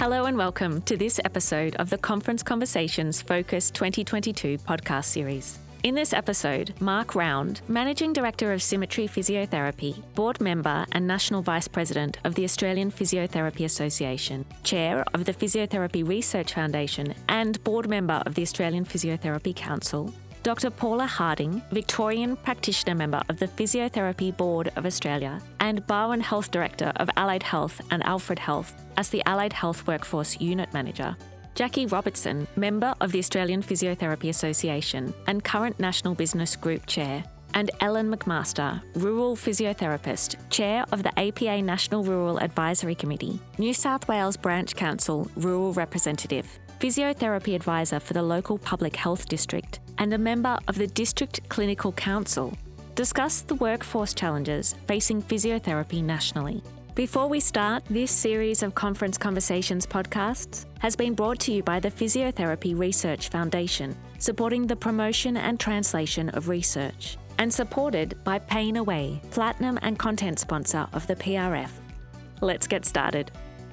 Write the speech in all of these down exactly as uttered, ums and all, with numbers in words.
Hello and welcome to this episode of the Conference Conversations Focus twenty twenty-two podcast series. In this episode, Mark Round, Managing Director of Symmetry Physiotherapy, Board Member and National Vice President of the Australian Physiotherapy Association, Chair of the Physiotherapy Research Foundation and Board Member of the Australian Physiotherapy Council, Doctor Paula Harding, Victorian Practitioner Member of the Physiotherapy Board of Australia and Barwon Health Director of Allied Health and Alfred Health as the Allied Health Workforce Unit Manager, Jackie Robertson, Member of the Australian Physiotherapy Association and current National Business Group Chair, and Ellen McMaster, Rural Physiotherapist, Chair of the A P A National Rural Advisory Committee, New South Wales Branch Council Rural Representative, Physiotherapy Advisor for the local Public Health District, and a member of the District Clinical Council, discuss the workforce challenges facing physiotherapy nationally. Before we start, this series of Conference Conversations podcasts has been brought to you by the Physiotherapy Research Foundation, supporting the promotion and translation of research, and supported by Pain Away, Platinum and Content Sponsor of the P R F. Let's get started.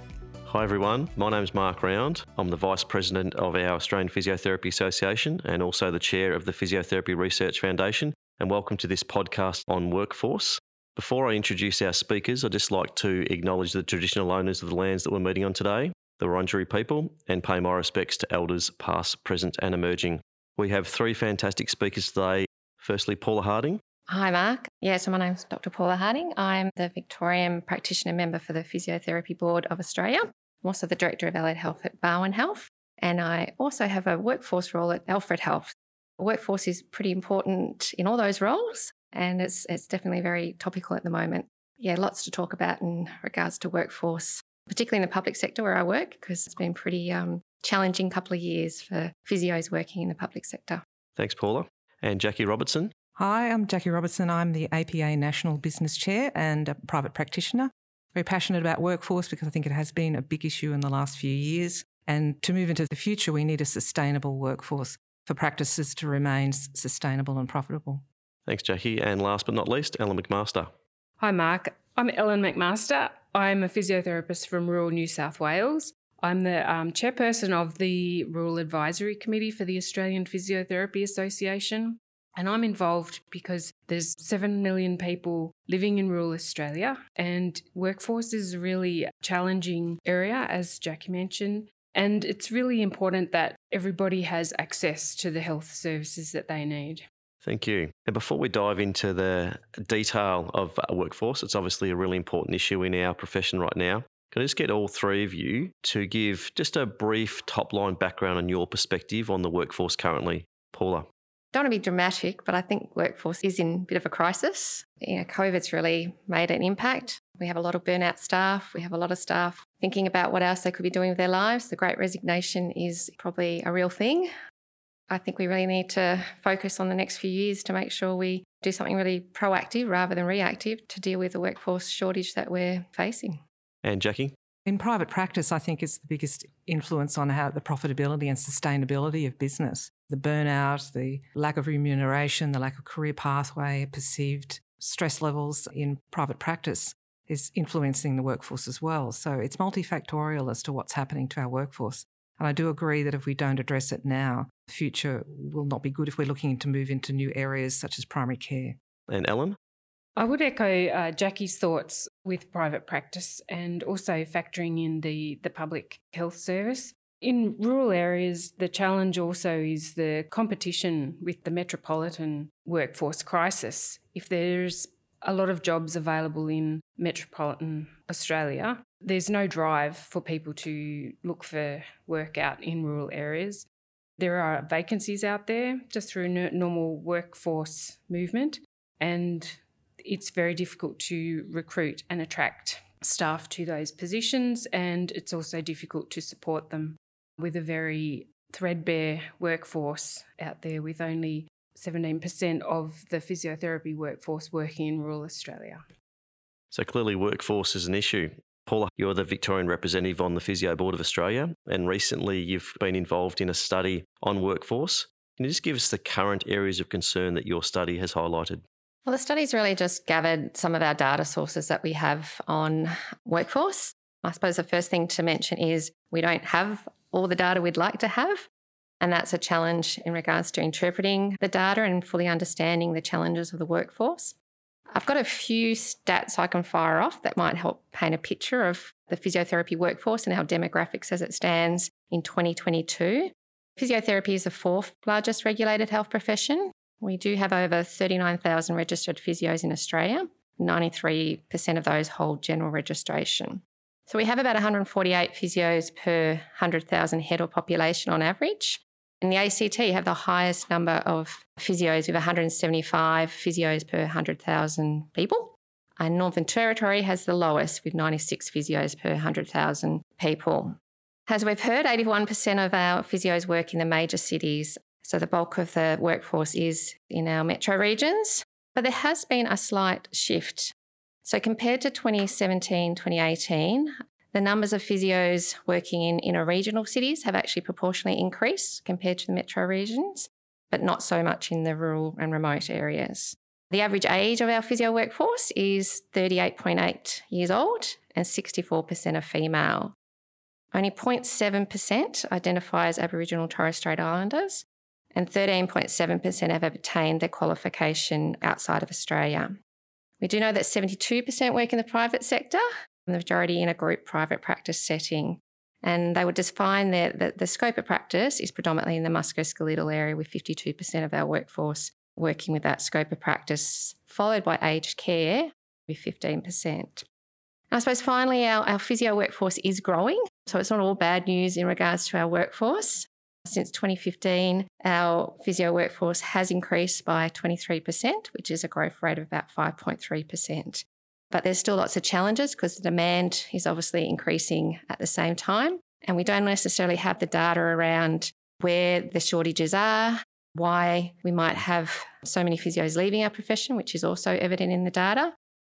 Hi everyone, my name's Mark Round. I'm the Vice President of our Australian Physiotherapy Association and also the Chair of the Physiotherapy Research Foundation, and welcome to this podcast on workforce. Before I introduce our speakers, I'd just like to acknowledge the traditional owners of the lands that we're meeting on today, the Wurundjeri people, and pay my respects to elders past, present and emerging. We have three fantastic speakers today. Firstly, Paula Harding. Hi, Mark. Yeah, so my name's Doctor Paula Harding. I'm the Victorian Practitioner Member for the Physiotherapy Board of Australia. I'm also the Director of Allied Health at Barwon Health, and I also have a workforce role at Alfred Health. Workforce is pretty important in all those roles, and it's it's definitely very topical at the moment. Yeah, lots to talk about in regards to workforce, particularly in the public sector where I work, because it's been pretty um, challenging couple of years for physios working in the public sector. Thanks, Paula. And Jackie Robertson. Hi, I'm Jackie Robertson. I'm the A P A National Business Chair and a private practitioner. Very passionate about workforce because I think it has been a big issue in the last few years. And to move into the future, we need a sustainable workforce for practices to remain sustainable and profitable. Thanks, Jackie. And last but not least, Ellen McMaster. Hi, Mark. I'm Ellen McMaster. I'm a physiotherapist from rural New South Wales. I'm the um, chairperson of the Rural Advisory Committee for the Australian Physiotherapy Association. And I'm involved because there's seven million people living in rural Australia, and workforce is a really challenging area, as Jackie mentioned. And it's really important that everybody has access to the health services that they need. Thank you. And before we dive into the detail of a workforce, it's obviously a really important issue in our profession right now. Can I just get all three of you to give just a brief top-line background on your perspective on the workforce currently? Paula. Don't want to be dramatic, but I think workforce is in a bit of a crisis. You know, COVID's really made an impact. We have a lot of burnout staff. We have a lot of staff thinking about what else they could be doing with their lives. The Great Resignation is probably a real thing. I think we really need to focus on the next few years to make sure we do something really proactive rather than reactive to deal with the workforce shortage that we're facing. And Jackie? In private practice, I think it's the biggest influence on how the profitability and sustainability of business. The burnout, the lack of remuneration, the lack of career pathway, perceived stress levels in private practice is influencing the workforce as well. So it's multifactorial as to what's happening to our workforce. And I do agree that if we don't address it now, the future will not be good if we're looking to move into new areas such as primary care. And Ellen? I would echo uh, Jackie's thoughts with private practice and also factoring in the, the public health service. In rural areas, the challenge also is the competition with the metropolitan workforce crisis. If there's a lot of jobs available in metropolitan Australia, there's no drive for people to look for work out in rural areas. There are vacancies out there just through normal workforce movement, and it's very difficult to recruit and attract staff to those positions, and it's also difficult to support them with a very threadbare workforce out there with only seventeen percent of the physiotherapy workforce working in rural Australia. So clearly workforce is an issue. Paula, you're the Victorian representative on the Physio Board of Australia, and recently you've been involved in a study on workforce. Can you just give us the current areas of concern that your study has highlighted? Well, the study's really just gathered some of our data sources that we have on workforce. I suppose the first thing to mention is we don't have all the data we'd like to have, and that's a challenge in regards to interpreting the data and fully understanding the challenges of the workforce. I've got a few stats I can fire off that might help paint a picture of the physiotherapy workforce and our demographics as it stands in twenty twenty-two. Physiotherapy is the fourth largest regulated health profession. We do have over thirty-nine thousand registered physios in Australia. ninety-three percent of those hold general registration. So we have about one hundred forty-eight physios per one hundred thousand head of population on average. And the A C T have the highest number of physios with one hundred seventy-five physios per one hundred thousand people. And Northern Territory has the lowest with ninety-six physios per one hundred thousand people. As we've heard, eighty-one percent of our physios work in the major cities. So the bulk of the workforce is in our metro regions. But there has been a slight shift. So compared to twenty seventeen, twenty eighteen, the numbers of physios working in inner regional cities have actually proportionally increased compared to the metro regions, but not so much in the rural and remote areas. The average age of our physio workforce is thirty-eight point eight years old and sixty-four percent are female. Only zero point seven percent identify as Aboriginal and Torres Strait Islanders, and thirteen point seven percent have obtained their qualification outside of Australia. We do know that seventy-two percent work in the private sector, and the majority in a group private practice setting. And they would define that the, the scope of practice is predominantly in the musculoskeletal area, with fifty-two percent of our workforce working with that scope of practice, followed by aged care with fifteen percent. And I suppose finally, our, our physio workforce is growing. So it's not all bad news in regards to our workforce. Since twenty fifteen, our physio workforce has increased by twenty-three percent, which is a growth rate of about five point three percent. But there's still lots of challenges because the demand is obviously increasing at the same time. And we don't necessarily have the data around where the shortages are, why we might have so many physios leaving our profession, which is also evident in the data.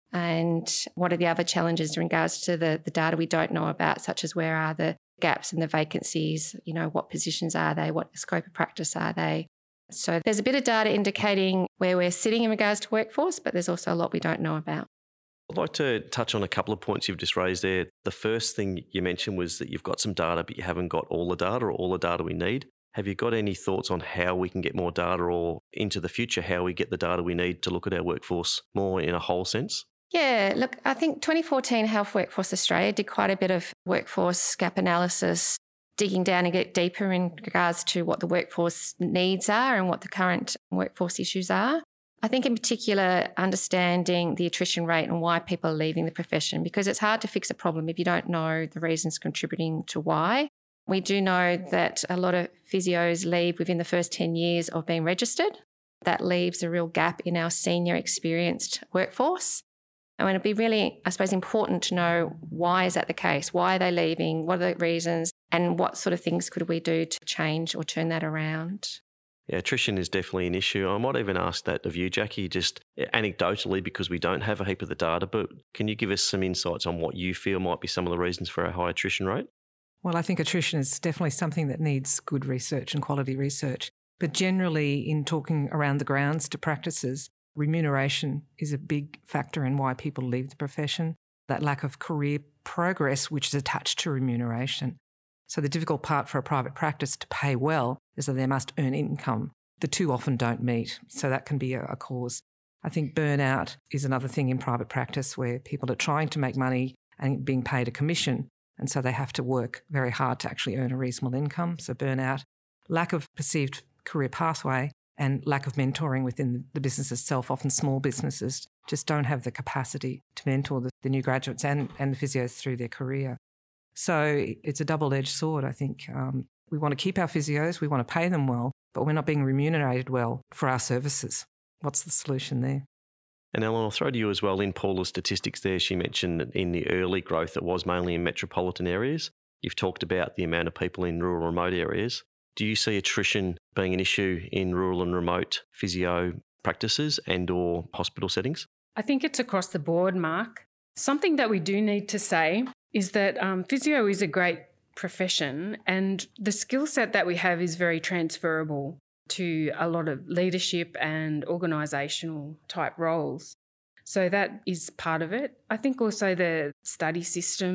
And what are the other challenges in regards to the, the data we don't know about, such as where are the gaps and the vacancies, you know, what positions are they, what scope of practice are they. So there's a bit of data indicating where we're sitting in regards to workforce, but there's also a lot we don't know about. I'd like to touch on a couple of points you've just raised there. The first thing you mentioned was that you've got some data, but you haven't got all the data or all the data we need. Have you got any thoughts on how we can get more data, or into the future, how we get the data we need to look at our workforce more in a whole sense? Yeah, look, I think twenty fourteen Health Workforce Australia did quite a bit of workforce gap analysis, digging down and get deeper in regards to what the workforce needs are and what the current workforce issues are. I think in particular, understanding the attrition rate and why people are leaving the profession, because it's hard to fix a problem if you don't know the reasons contributing to why. We do know that a lot of physios leave within the first ten years of being registered. That leaves a real gap in our senior experienced workforce. And it'd be really, I suppose, important to know why is that the case? Why are they leaving? What are the reasons? And what sort of things could we do to change or turn that around? Yeah, attrition is definitely an issue. I might even ask that of you, Jackie, just anecdotally, because we don't have a heap of the data, but can you give us some insights on what you feel might be some of the reasons for our high attrition rate? Well, I think attrition is definitely something that needs good research and quality research. But generally, in talking around the grounds to practices, remuneration is a big factor in why people leave the profession, that lack of career progress which is attached to remuneration. So the difficult part for a private practice to pay well is that they must earn income. The two often don't meet, so that can be a, a cause. I think burnout is another thing in private practice where people are trying to make money and being paid a commission, and so they have to work very hard to actually earn a reasonable income. So burnout, lack of perceived career pathway, and lack of mentoring within the business itself. Often small businesses just don't have the capacity to mentor the, the new graduates and, and the physios through their career. So it's a double-edged sword, I think. Um, we want to keep our physios, we want to pay them well, but we're not being remunerated well for our services. What's the solution there? And Ellen, I'll throw to you as well. In Paula's statistics there, she mentioned that in the early growth, it was mainly in metropolitan areas. You've talked about the amount of people in rural remote areas. Do you see attrition being an issue in rural and remote physio practices and or hospital settings? I think it's across the board, Mark. Something that we do need to say is that um, physio is a great profession, and the skill set that we have is very transferable to a lot of leadership and organisational type roles. So that is part of it. I think also the study system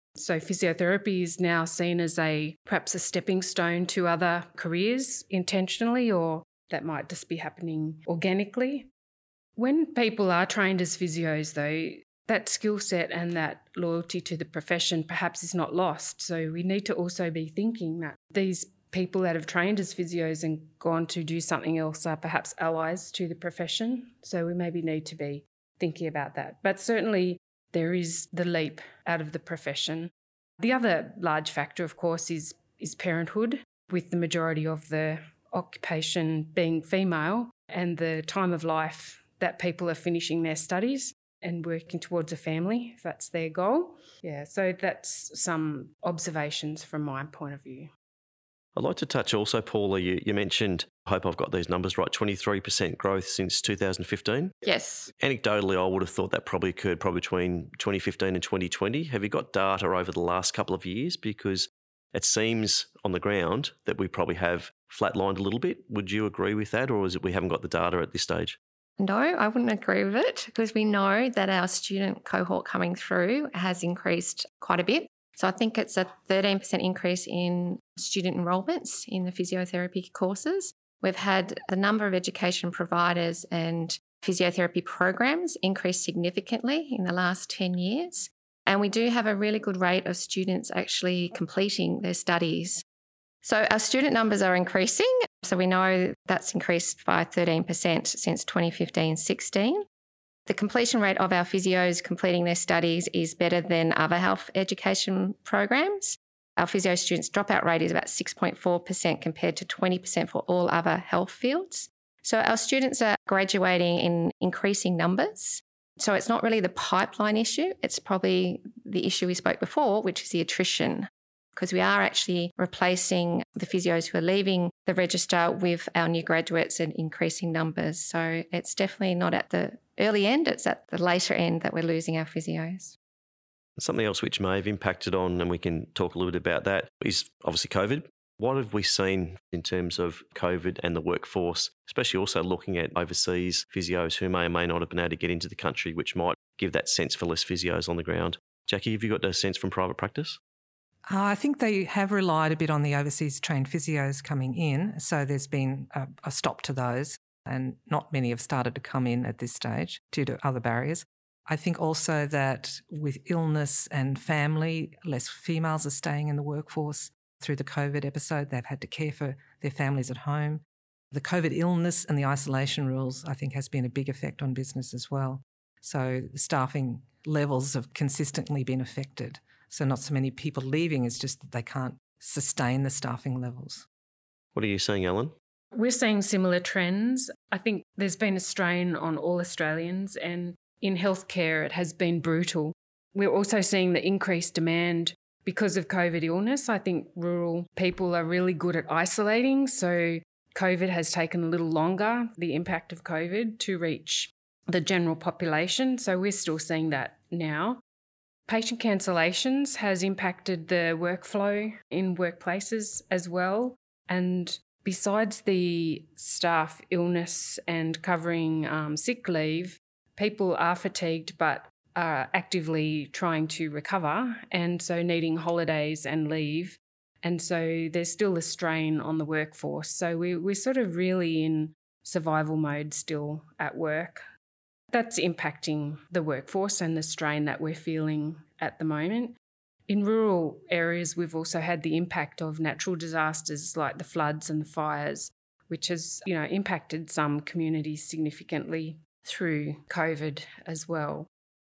So physiotherapy is now seen as a perhaps a stepping stone to other careers intentionally, or that might just be happening organically. When people are trained as physios, though, that skill set and that loyalty to the profession perhaps is not lost. So we need to also be thinking that these people that have trained as physios and gone to do something else are perhaps allies to the profession. So we maybe need to be thinking about that. But certainly there is the leap out of the profession. The other large factor, of course, is, is parenthood, with the majority of the occupation being female and the time of life that people are finishing their studies and working towards a family, if that's their goal. Yeah, so that's some observations from my point of view. I'd like to touch also, Paula, you, you mentioned, I hope I've got these numbers right, twenty-three percent growth since two thousand fifteen. Yes. Anecdotally, I would have thought that probably occurred probably between twenty fifteen and twenty twenty. Have you got data over the last couple of years? Because it seems on the ground that we probably have flatlined a little bit. Would you agree with that, or is it we haven't got the data at this stage? No, I wouldn't agree with it, because we know that our student cohort coming through has increased quite a bit. So I think it's a thirteen percent increase in student enrolments in the physiotherapy courses. We've had the number of education providers and physiotherapy programs increase significantly in the last ten years. And we do have a really good rate of students actually completing their studies. So our student numbers are increasing. So we know that's increased by thirteen percent since twenty fifteen sixteen. The completion rate of our physios completing their studies is better than other health education programs. Our physio students' dropout rate is about six point four percent compared to twenty percent for all other health fields. So our students are graduating in increasing numbers. So it's not really the pipeline issue. It's probably the issue we spoke before, which is the attrition, because we are actually replacing the physios who are leaving the register with our new graduates in increasing numbers. So it's definitely not at the early end, it's at the later end that we're losing our physios. Something else which may have impacted on, and we can talk a little bit about that, is obviously COVID. What have we seen in terms of COVID and the workforce, especially also looking at overseas physios who may or may not have been able to get into the country, which might give that sense for less physios on the ground? Jackie, have you got a sense from private practice? Uh, I think they have relied a bit on the overseas trained physios coming in, so there's been a, a stop to those, and not many have started to come in at this stage due to other barriers. I think also that with illness and family, less females are staying in the workforce through the COVID episode. They've had to care for their families at home. The COVID illness and the isolation rules, I think, has been a big effect on business as well. So the staffing levels have consistently been affected. So not so many people leaving, it's just that they can't sustain the staffing levels. What are you seeing, Ellen? We're seeing similar trends. I think there's been a strain on all Australians, and in healthcare it has been brutal. We're also seeing the increased demand because of COVID illness. I think rural people are really good at isolating, so COVID has taken a little longer, the impact of COVID, to reach the general population. So we're still seeing that now. Patient cancellations has impacted the workflow in workplaces as well. And besides the staff illness and covering um, sick leave, people are fatigued but are actively trying to recover, and so needing holidays and leave. And so there's still a strain on the workforce. So we, we're sort of really in survival mode still at work. That's impacting the workforce and the strain that we're feeling at the moment. In rural areas, we've also had the impact of natural disasters like the floods and the fires, which has, you know, impacted some communities significantly through COVID as well.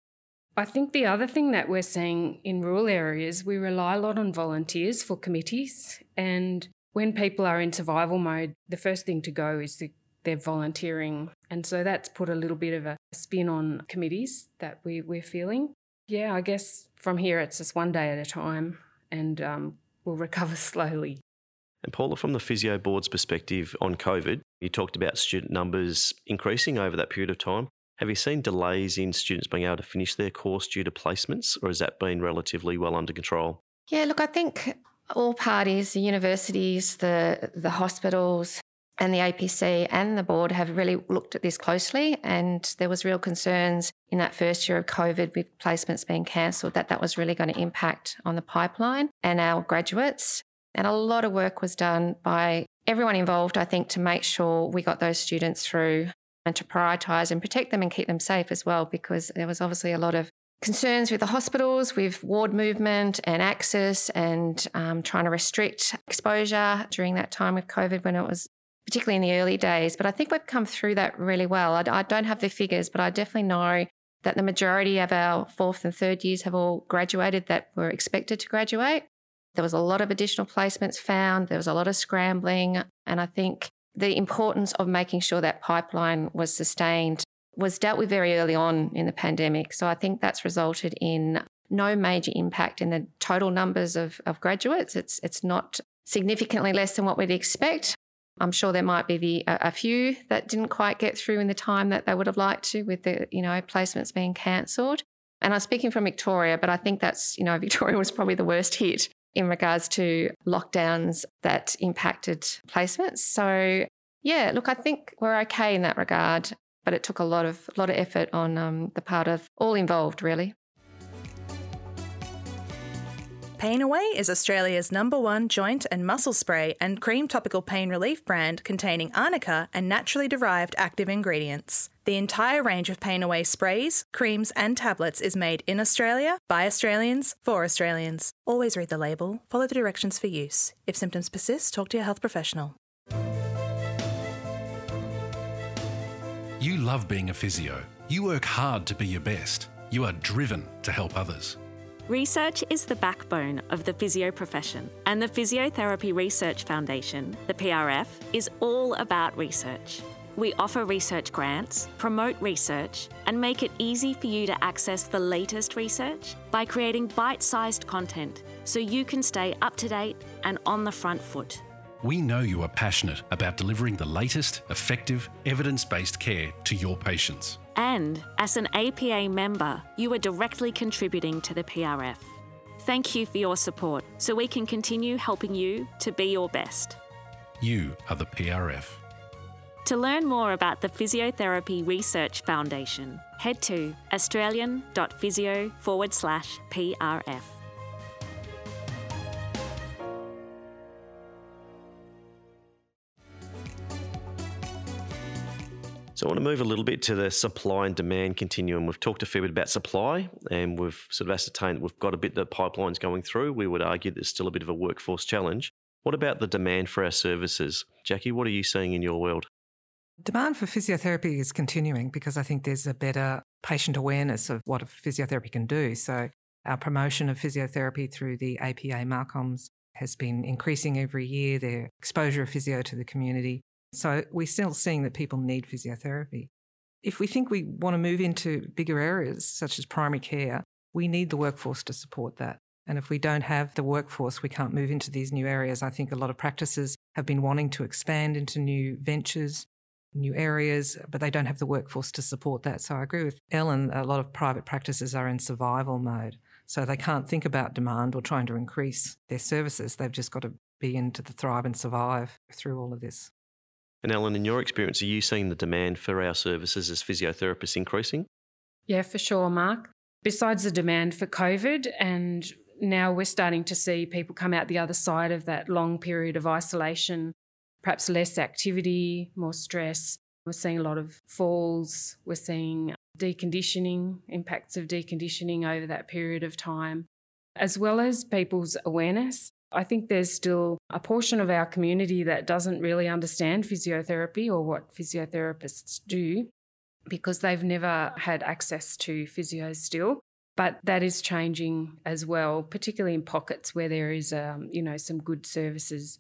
I think the other thing that we're seeing in rural areas, we rely a lot on volunteers for committees. And when people are in survival mode, the first thing to go is the they're volunteering. And so that's put a little bit of a spin on committees that we, we're feeling. Yeah, I guess from here it's just one day at a time, and um, we'll recover slowly. And Paula, from the Physio Board's perspective on COVID, you talked about student numbers increasing over that period of time. Have you seen delays in students being able to finish their course due to placements, or has that been relatively well under control? Yeah, look, I think all parties, the universities, the the hospitals, And the A P C and the board have really looked at this closely, and there was real concerns in that first year of COVID with placements being cancelled that that was really going to impact on the pipeline and our graduates. And a lot of work was done by everyone involved, I think, to make sure we got those students through and to prioritise and protect them and keep them safe as well, because there was obviously a lot of concerns with the hospitals, with ward movement and access, and um, trying to restrict exposure during that time with COVID when it was particularly in the early days. But I think we've come through that really well. I, I don't have the figures, but I definitely know that the majority of our fourth and third years have all graduated that were expected to graduate. There was a lot of additional placements found. There was a lot of scrambling. And I think the importance of making sure that pipeline was sustained was dealt with very early on in the pandemic. So I think that's resulted in no major impact in the total numbers of, of graduates. It's it's not significantly less than what we'd expect. I'm sure there might be the, a, a few that didn't quite get through in the time that they would have liked to, with the, you know, placements being cancelled. And I'm speaking from Victoria, but I think that's, you know, Victoria was probably the worst hit in regards to lockdowns that impacted placements. So yeah, look, I think we're okay in that regard, but it took a lot of lot of effort on um, the part of all involved, really. Pain Away is Australia's number one joint and muscle spray and cream topical pain relief brand containing arnica and naturally derived active ingredients. The entire range of Pain Away sprays, creams and tablets is made in Australia, by Australians, for Australians. Always read the label, follow the directions for use. If symptoms persist, talk to your health professional. You love being a physio. You work hard to be your best. You are driven to help others. Research is the backbone of the physio profession, and the Physiotherapy Research Foundation, the P R F, is all about research. We offer research grants, promote research, and make it easy for you to access the latest research by creating bite-sized content so you can stay up to date and on the front foot. We know you are passionate about delivering the latest, effective, evidence-based care to your patients. And as an A P A member, you are directly contributing to the P R F. Thank you for your support so we can continue helping you to be your best. You are the P R F. To learn more about the Physiotherapy Research Foundation, head to australian.physio forward slash PRF. So I want to move a little bit to the supply and demand continuum. We've talked a fair bit about supply, and we've sort of ascertained that we've got a bit of pipelines going through. We would argue there's still a bit of a workforce challenge. What about the demand for our services? Jackie, what are you seeing in your world? Demand for physiotherapy is continuing because I think there's a better patient awareness of what physiotherapy can do. So our promotion of physiotherapy through the A P A Marcoms has been increasing every year, their exposure of physio to the community. So we're still seeing that people need physiotherapy. If we think we want to move into bigger areas such as primary care, we need the workforce to support that. And if we don't have the workforce, we can't move into these new areas. I think a lot of practices have been wanting to expand into new ventures, new areas, but they don't have the workforce to support that. So I agree with Ellen, a lot of private practices are in survival mode. So they can't think about demand or trying to increase their services. They've just got to be into the thrive and survive through all of this. And Ellen, in your experience, are you seeing the demand for our services as physiotherapists increasing? Yeah, for sure, Mark. Besides the demand for COVID, and now we're starting to see people come out the other side of that long period of isolation, perhaps less activity, more stress. We're seeing a lot of falls. We're seeing deconditioning, impacts of deconditioning over that period of time, as well as people's awareness. I think there's still a portion of our community that doesn't really understand physiotherapy or what physiotherapists do because they've never had access to physios still. But that is changing as well, particularly in pockets where there is, um, you know, some good services.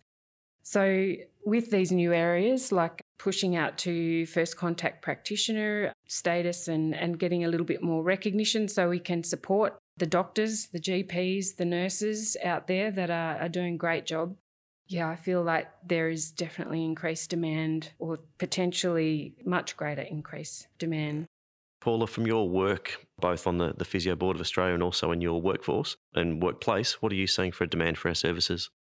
So with these new areas, like pushing out to first contact practitioner status and, and getting a little bit more recognition so we can support the doctors, the G Ps, the nurses out there that are, are doing a great job. Yeah, I feel like there is definitely increased demand, or potentially much greater increased demand. Paula, from your work, both on the, the Physio Board of Australia and also in your workforce and workplace, what are you seeing for demand for our services?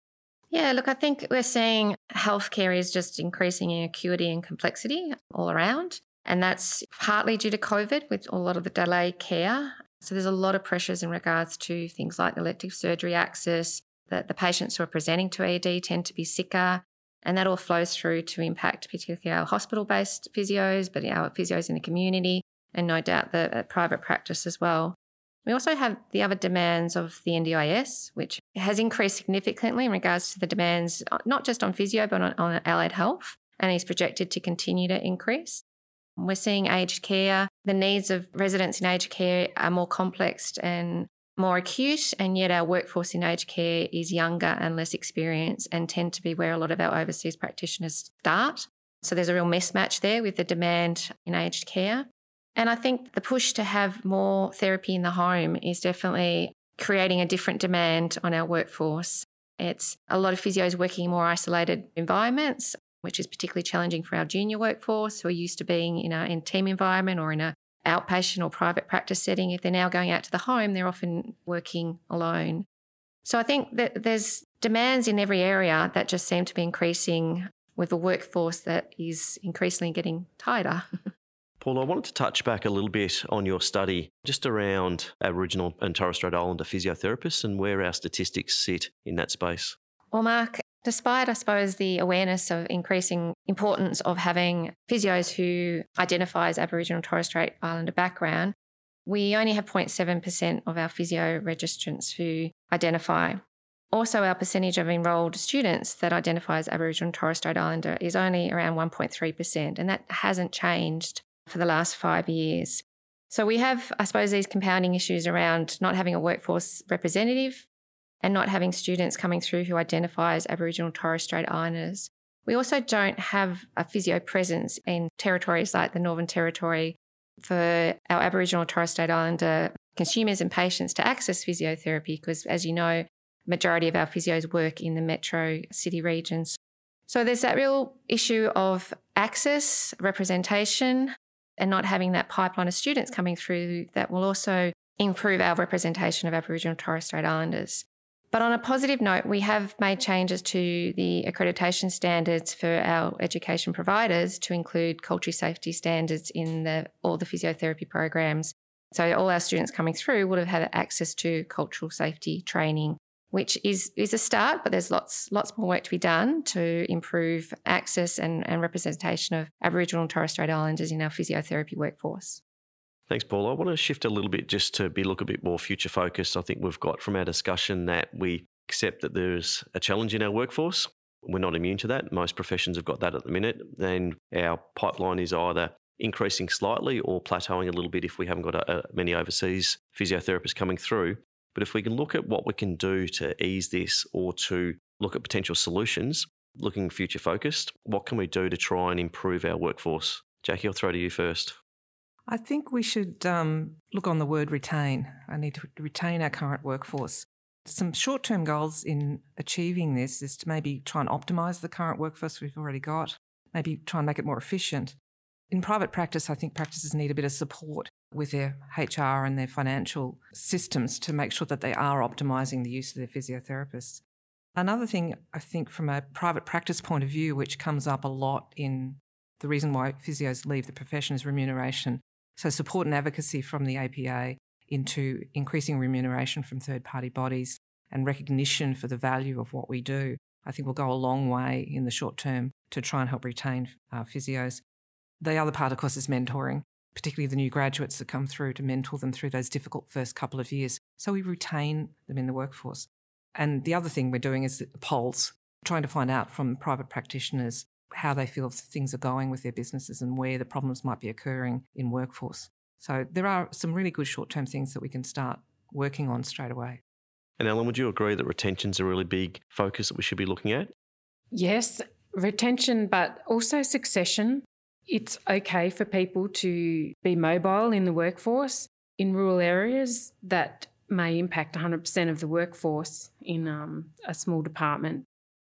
Yeah, look, I think we're seeing healthcare is just increasing in acuity and complexity all around. And that's partly due to COVID with a lot of the delayed care. So there's a lot of pressures in regards to things like elective surgery access, that the patients who are presenting to A D tend to be sicker. And that all flows through to impact particularly our hospital-based physios, but our physios in the community, and no doubt the private practice as well. We also have the other demands of the N D I S, which has increased significantly in regards to the demands, not just on physio, but on, on allied health, and is projected to continue to increase. We're seeing aged care. The needs of residents in aged care are more complex and more acute, and yet our workforce in aged care is younger and less experienced and tend to be where a lot of our overseas practitioners start. So there's a real mismatch there with the demand in aged care. And I think the push to have more therapy in the home is definitely creating a different demand on our workforce. It's a lot of physios working in more isolated environments, which is particularly challenging for our junior workforce who are used to being in a in team environment or in a outpatient or private practice setting. If they're now going out to the home, they're often working alone. So I think that there's demands in every area that just seem to be increasing with a workforce that is increasingly getting tighter. Paul, I wanted to touch back a little bit on your study just around Aboriginal and Torres Strait Islander physiotherapists and where our statistics sit in that space. Well, Mark, despite, I suppose, the awareness of increasing importance of having physios who identify as Aboriginal and Torres Strait Islander background, we only have zero point seven percent of our physio registrants who identify. Also, our percentage of enrolled students that identify as Aboriginal and Torres Strait Islander is only around one point three percent, and that hasn't changed for the last five years. So we have, I suppose, these compounding issues around not having a workforce representative and not having students coming through who identify as Aboriginal and Torres Strait Islanders. We also don't have a physio presence in territories like the Northern Territory for our Aboriginal and Torres Strait Islander consumers and patients to access physiotherapy because, as you know, the majority of our physios work in the metro city regions. So there's that real issue of access, representation, and not having that pipeline of students coming through that will also improve our representation of Aboriginal and Torres Strait Islanders. But on a positive note, we have made changes to the accreditation standards for our education providers to include culture safety standards in the, all the physiotherapy programs. So all our students coming through would have had access to cultural safety training, which is, is a start, but there's lots lots more work to be done to improve access and, and representation of Aboriginal and Torres Strait Islanders in our physiotherapy workforce. Thanks, Paul. I want to shift a little bit just to be look a bit more future focused. I think we've got from our discussion that we accept that there's a challenge in our workforce. We're not immune to that. Most professions have got that at the minute. And our pipeline is either increasing slightly or plateauing a little bit if we haven't got a, a, many overseas physiotherapists coming through. But if we can look at what we can do to ease this or to look at potential solutions, looking future focused, what can we do to try and improve our workforce? Jackie, I'll throw to you first. I think we should um, look on the word retain. I need to retain our current workforce. Some short-term goals in achieving this is to maybe try and optimise the current workforce we've already got, maybe try and make it more efficient. In private practice, I think practices need a bit of support with their H R and their financial systems to make sure that they are optimising the use of their physiotherapists. Another thing, I think, from a private practice point of view, which comes up a lot in the reason why physios leave the profession is remuneration. So support and advocacy from the A P A into increasing remuneration from third-party bodies and recognition for the value of what we do, I think will go a long way in the short term to try and help retain uh, physios. The other part, of course, is mentoring, particularly the new graduates that come through, to mentor them through those difficult first couple of years so we retain them in the workforce. And the other thing we're doing is polls, trying to find out from private practitioners how they feel things are going with their businesses and where the problems might be occurring in workforce. So there are some really good short-term things that we can start working on straight away. And Ellen, would you agree that retention's a really big focus that we should be looking at? Yes, retention, but also succession. It's okay for people to be mobile in the workforce. In rural areas, that may impact one hundred percent of the workforce in um, a small department.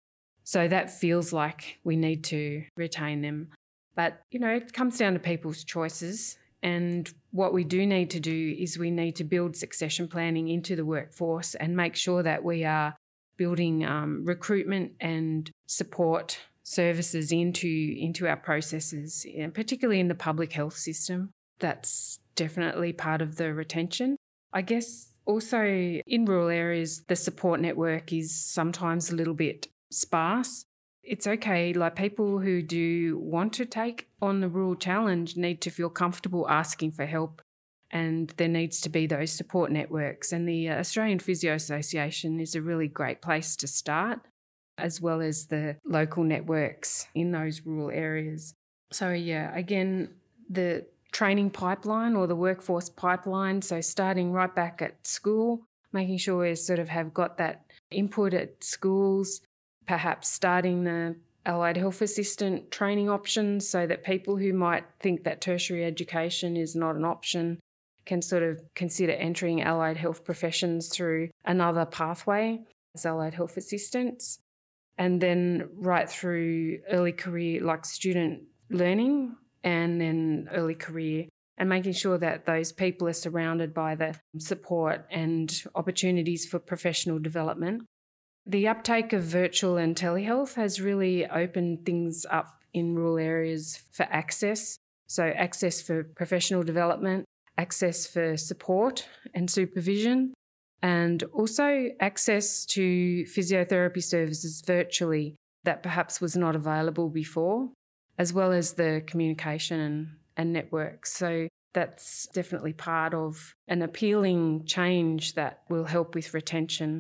So that feels like we need to retain them. But, you know, it comes down to people's choices. And what we do need to do is we need to build succession planning into the workforce and make sure that we are building um, recruitment and support services into, into our processes, and particularly in the public health system. That's definitely part of the retention. I guess also in rural areas, the support network is sometimes a little bit sparse. It's okay, like people who do want to take on the rural challenge need to feel comfortable asking for help, and there needs to be those support networks. And the Australian Physio Association is a really great place to start, as well as the local networks in those rural areas. So yeah, again, the training pipeline or the workforce pipeline, so starting right back at school, making sure we sort of have got that input at schools, perhaps starting the allied health assistant training options so that people who might think that tertiary education is not an option can sort of consider entering allied health professions through another pathway as allied health assistants. And then right through early career, like student learning, and then early career, and making sure that those people are surrounded by the support and opportunities for professional development. The uptake of virtual and telehealth has really opened things up in rural areas for access. So access for professional development, access for support and supervision, and also access to physiotherapy services virtually that perhaps was not available before, as well as the communication and, and networks. So that's definitely part of an appealing change that will help with retention.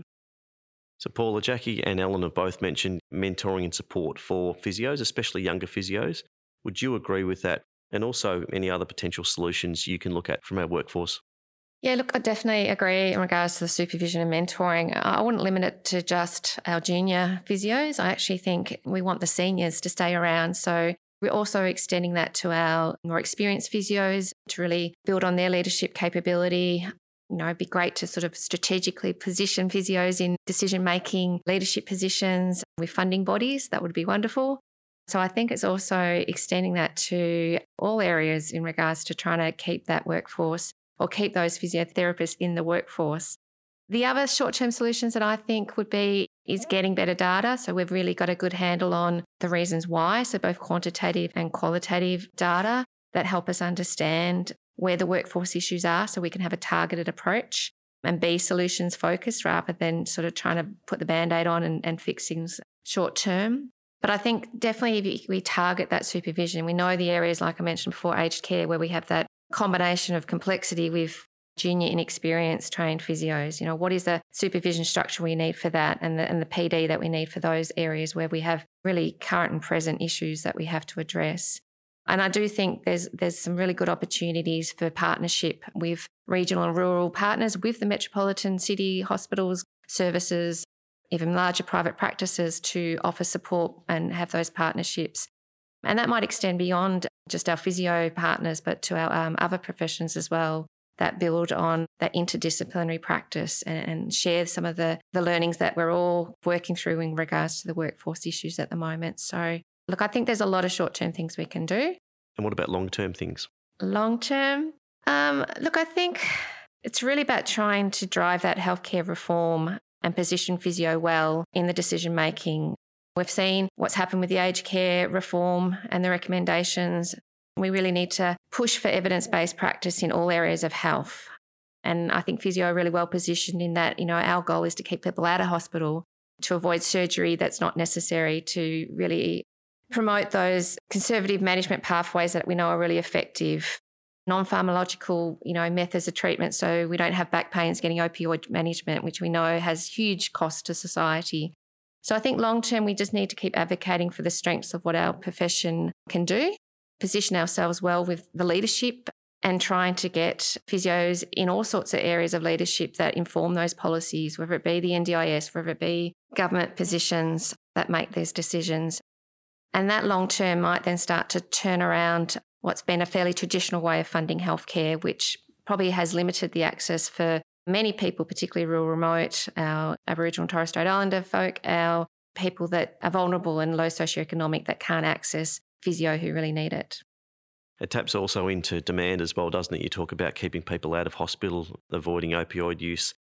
So Paula, Jackie and Ellen have both mentioned mentoring and support for physios, especially younger physios. Would you agree with that? And also any other potential solutions you can look at from our workforce? Yeah, look, I definitely agree in regards to the supervision and mentoring. I wouldn't limit it to just our junior physios. I actually think we want the seniors to stay around. So we're also extending that to our more experienced physios to really build on their leadership capability. You know, it'd be great to sort of strategically position physios in decision-making leadership positions with funding bodies. That would be wonderful. So I think it's also extending that to all areas in regards to trying to keep that workforce or keep those physiotherapists in the workforce. The other short-term solutions that I think would be is getting better data. So we've really got a good handle on the reasons why, so both quantitative and qualitative data that help us understand where the workforce issues are so we can have a targeted approach and be solutions focused rather than sort of trying to put the Band-Aid on and, and fix things short term. But I think definitely if we target that supervision, we know the areas, like I mentioned before, aged care, where we have that combination of complexity with junior inexperienced trained physios. You know, what is the supervision structure we need for that, and the, and the P D that we need for those areas where we have really current and present issues that we have to address. And I do think there's there's some really good opportunities for partnership with regional and rural partners, with the metropolitan city hospitals, services, even larger private practices to offer support and have those partnerships. And that might extend beyond just our physio partners, but to our um, other professions as well, that build on that interdisciplinary practice and, and share some of the, the learnings that we're all working through in regards to the workforce issues at the moment. So, look, I think there's a lot of short-term things we can do. And what about long-term things? Long-term? Um, look, I think it's really about trying to drive that healthcare reform and position physio well in the decision-making. We've seen what's happened with the aged care reform and the recommendations. We really need to push for evidence-based practice in all areas of health. And I think physio are really well positioned in that, you know, our goal is to keep people out of hospital, to avoid surgery that's not necessary, to really promote those conservative management pathways that we know are really effective, non-pharmacological, you know, methods of treatment, so we don't have back pains getting opioid management, which we know has huge costs to society. So I think long-term, we just need to keep advocating for the strengths of what our profession can do, position ourselves well with the leadership and trying to get physios in all sorts of areas of leadership that inform those policies, whether it be the N D I S, whether it be government positions that make these decisions. And that long-term might then start to turn around what's been a fairly traditional way of funding healthcare, which probably has limited the access for many people, particularly rural, remote, our Aboriginal and Torres Strait Islander folk, our people that are vulnerable and low socioeconomic that can't access physio who really need it. It taps also into demand as well, doesn't it? You talk about keeping people out of hospital, avoiding opioid use.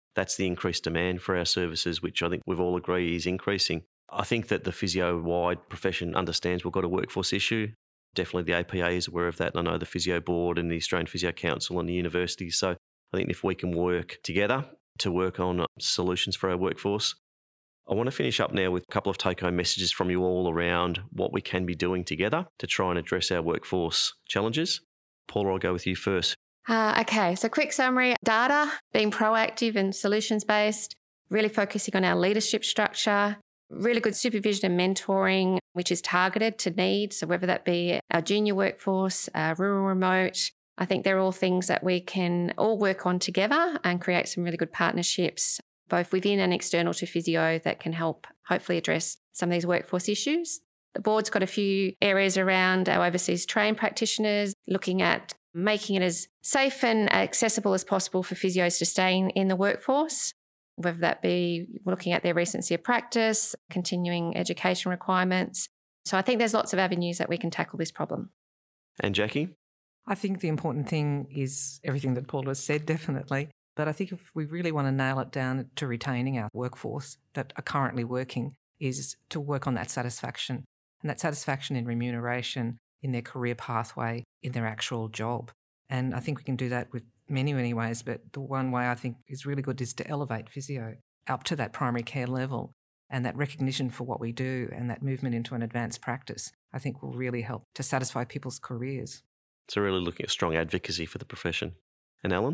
That's the increased demand for our services, which I think we've all agreed is increasing. I think that the physio-wide profession understands we've got a workforce issue. Definitely the A P A is aware of that. And I know the Physio Board and the Australian Physio Council and the universities. So I think if we can work together to work on solutions for our workforce. I want to finish up now with a couple of take-home messages from you all around what we can be doing together to try and address our workforce challenges. Paula, I'll go with you first. Uh, okay, so quick summary, data, being proactive and solutions-based, really focusing on our leadership structure, really good supervision and mentoring, which is targeted to needs. So whether that be our junior workforce, our rural remote, I think they're all things that we can all work on together and create some really good partnerships, both within and external to physio, that can help hopefully address some of these workforce issues. The board's got a few areas around our overseas trained practitioners, looking at making it as safe and accessible as possible for physios to stay in, in the workforce, whether that be looking at their recency of practice, continuing education requirements. So I think there's lots of avenues that we can tackle this problem. And Jackie? I think the important thing is everything that Paula has said, definitely. But I think if we really want to nail it down to retaining our workforce that are currently working, is to work on that satisfaction. And that satisfaction in remuneration, in their career pathway, in their actual job. And I think we can do that with many, many ways. But the one way I think is really good is to elevate physio up to that primary care level, and that recognition for what we do and that movement into an advanced practice, I think will really help to satisfy people's careers. So really looking at strong advocacy for the profession. And Ellen?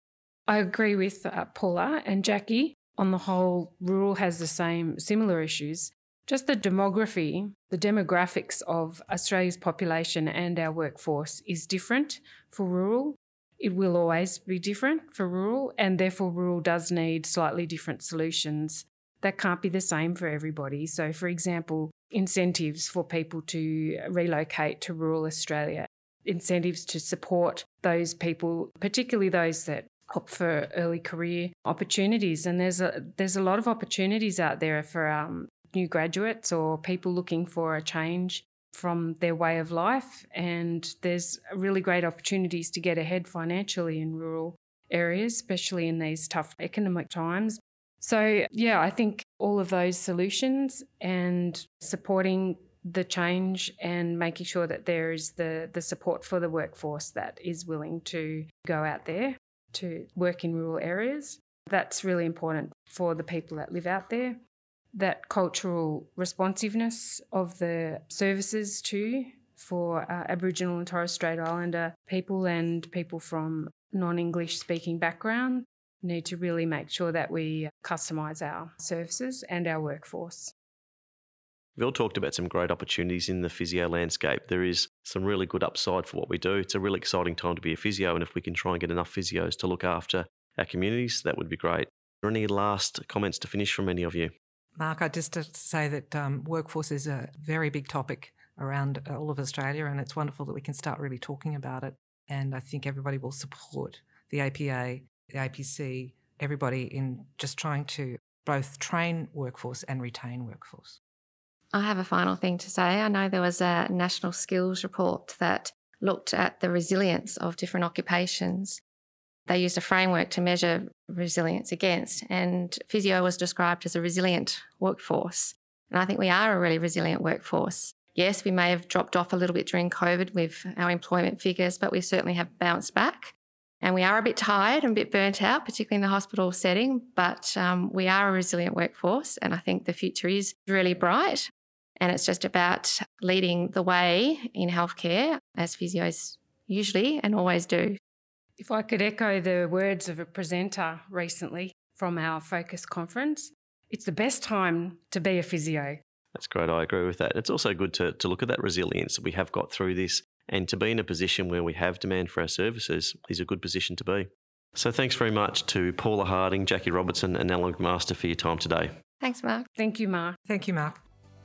I agree with uh, Paula and Jackie. On the whole, rural has the same similar issues. Just the demography, the demographics of Australia's population and our workforce is different for rural. It will always be different for rural, and therefore rural does need slightly different solutions. That can't be the same for everybody. So, for example, incentives for people to relocate to rural Australia, incentives to support those people, particularly those that opt for early career opportunities. And there's a there's a lot of opportunities out there for um, new graduates or people looking for a change from their way of life. And there's really great opportunities to get ahead financially in rural areas, especially in these tough economic times. So, yeah, I think all of those solutions and supporting the change and making sure that there is the, the support for the workforce that is willing to go out there to work in rural areas. That's really important for the people that live out there. That cultural responsiveness of the services too for uh, Aboriginal and Torres Strait Islander people and people from non-English speaking background need to really make sure that we customise our services and our workforce. We've all talked about some great opportunities in the physio landscape. There is some really good upside for what we do. It's a really exciting time to be a physio, and if we can try and get enough physios to look after our communities, that would be great. Are there any last comments to finish from any of you? Mark, I just to say that um, workforce is a very big topic around all of Australia, and it's wonderful that we can start really talking about it. And I think everybody will support the A P A, the A P C, everybody in just trying to both train workforce and retain workforce. I have a final thing to say. I know there was a national skills report that looked at the resilience of different occupations. They used a framework to measure resilience against, and physio was described as a resilient workforce. And I think we are a really resilient workforce. Yes, we may have dropped off a little bit during COVID with our employment figures, but we certainly have bounced back. And we are a bit tired and a bit burnt out, particularly in the hospital setting, but um, we are a resilient workforce, and I think the future is really bright. And it's just about leading the way in healthcare, as physios usually and always do. If I could echo the words of a presenter recently from our Focus conference, it's the best time to be a physio. That's great. I agree with that. It's also good to, to look at that resilience that we have got through this, and to be in a position where we have demand for our services is a good position to be. So thanks very much to Paula Harding, Jackie Robertson and Ellen McMaster for your time today. Thanks, Mark. Thank you, Mark. Thank you, Mark.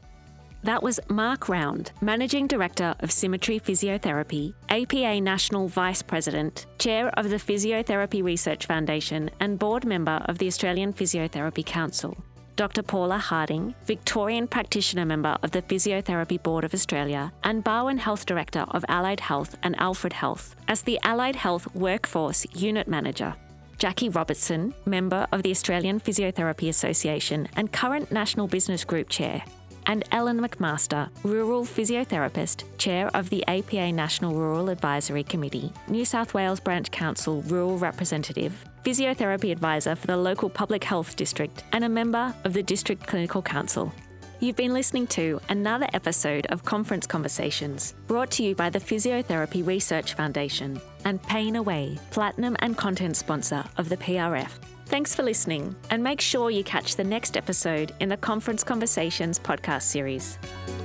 That was Mark Round, Managing Director of Symmetry Physiotherapy, A P A National Vice President, Chair of the Physiotherapy Research Foundation and Board Member of the Australian Physiotherapy Council. Doctor Paula Harding, Victorian Practitioner Member of the Physiotherapy Board of Australia and Barwon Health Director of Allied Health and Alfred Health as the Allied Health Workforce Unit Manager. Jackie Robertson, member of the Australian Physiotherapy Association and current National Business Group Chair, and Ellen McMaster, rural physiotherapist, chair of the A P A National Rural Advisory Committee, New South Wales Branch Council rural representative, physiotherapy advisor for the local public health district, and a member of the District Clinical Council. You've been listening to another episode of Conference Conversations, brought to you by the Physiotherapy Research Foundation and Pain Away, platinum and content sponsor of the P R F. Thanks for listening, and make sure you catch the next episode in the Conference Conversations podcast series.